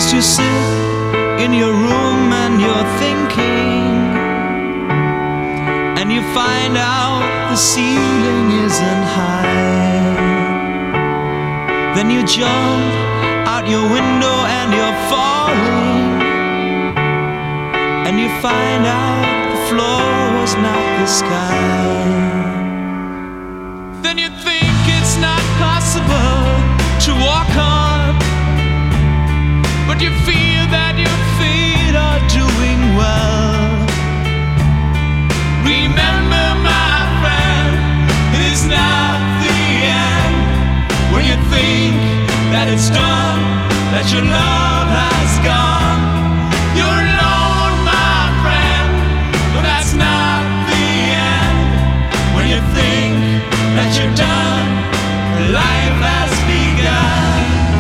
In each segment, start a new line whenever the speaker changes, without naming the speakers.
First you sit in your room and you're thinking, and you find out the ceiling isn't high. Then you jump out your window and you're falling, and you find out the floor is not the sky. Then you think it's not possible to walk on, but you feel that your feet are doing well. Remember, my friend, it's not the end. When you think that it's done, that your love has gone, you're alone, my friend, but that's not the end. When you think that you're done, life has begun.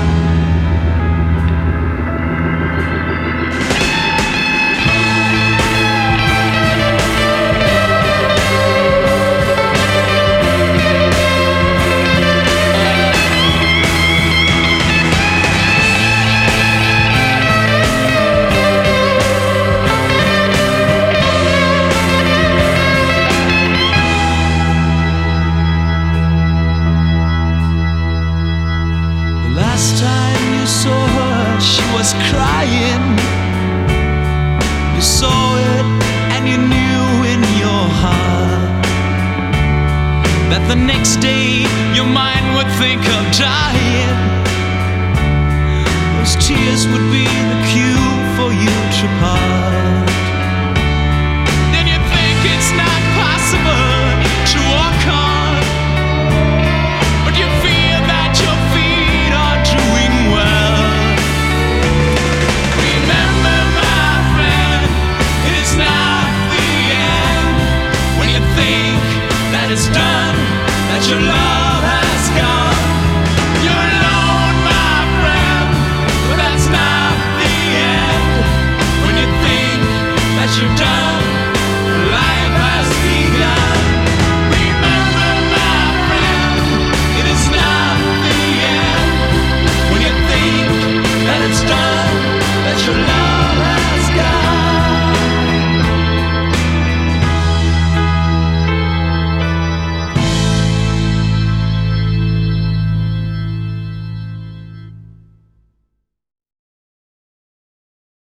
Last time you saw her, she was crying. You saw it and you knew in your heart that the next day your mind would think of dying. Those tears would be the cue for you to part.